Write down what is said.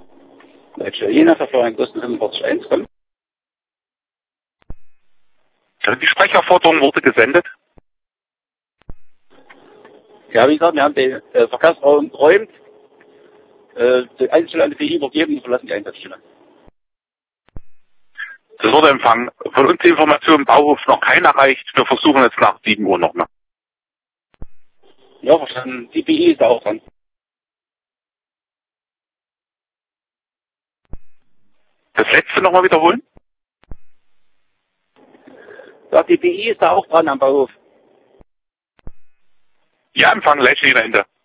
Deutsche Jena, Verfahren Größen 45.1 kommen. Die Sprecherforderung wurde gesendet. Ja, wie gesagt, wir haben den Verkehrsraum geräumt, die Einzelstelle an die PI übergeben und verlassen die Einsatzstelle. Das wurde empfangen. Von uns die Information im Bauhof noch keiner erreicht. Wir versuchen jetzt nach 7 Uhr nochmal. Ja, verstanden. Die PI ist da auch dran. Das letzte nochmal wiederholen? Ja, die PI ist da auch dran am Bauhof. Ja, empfangen, Leitstelle dahinter.